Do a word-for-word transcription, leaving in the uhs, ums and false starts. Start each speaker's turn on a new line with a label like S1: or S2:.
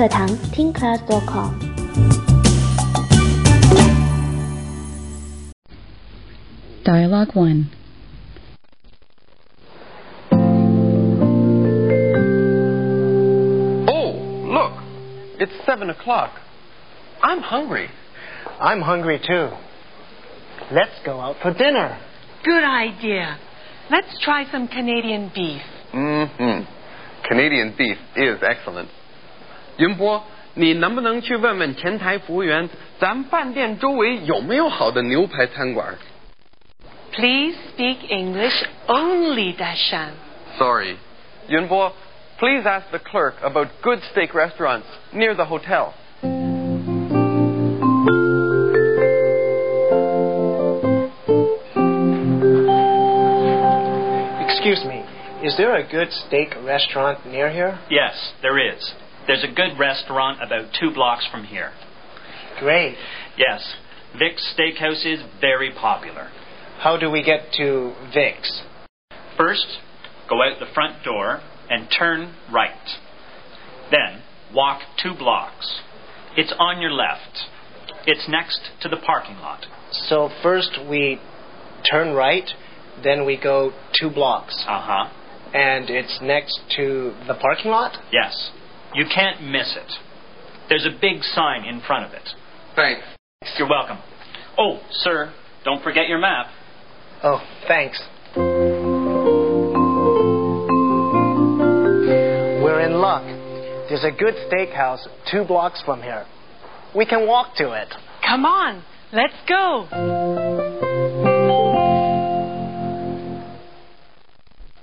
S1: 课堂 teen class dot com。
S2: Dialogue one.
S3: Oh, look, it's seven o'clock. I'm hungry.
S4: I'm hungry too. Let's go out for dinner.
S5: Good idea. Let's try some Canadian beef.
S3: Mm-hmm. Canadian beef is excellent. 云波，你能不能去问问前台服务员，咱饭店周围有没有好的牛排餐馆？
S5: Please speak English only, Dashan.
S3: Sorry. 云波, please ask the clerk about good steak restaurants near the hotel.
S4: Excuse me, is there a good steak restaurant near here?
S6: Yes, there is. There's a good restaurant about two blocks from here.
S4: Great.
S6: Yes, Vic's Steakhouse is very popular.
S4: How do we get to Vic's?
S6: First, go out the front door and turn right. Then, walk two blocks. It's on your left. It's next to the parking lot.
S4: So first we turn right, then we go two blocks.
S6: Uh-huh.
S4: And it's next to the parking lot?
S6: Yes. You can't miss it. There's a big sign in front of it.
S3: Thanks.
S6: You're welcome. Oh, sir, don't forget your map.
S4: Oh, thanks. We're in luck. There's a good steakhouse two blocks from here. We can walk to it.
S5: Come on, let's go.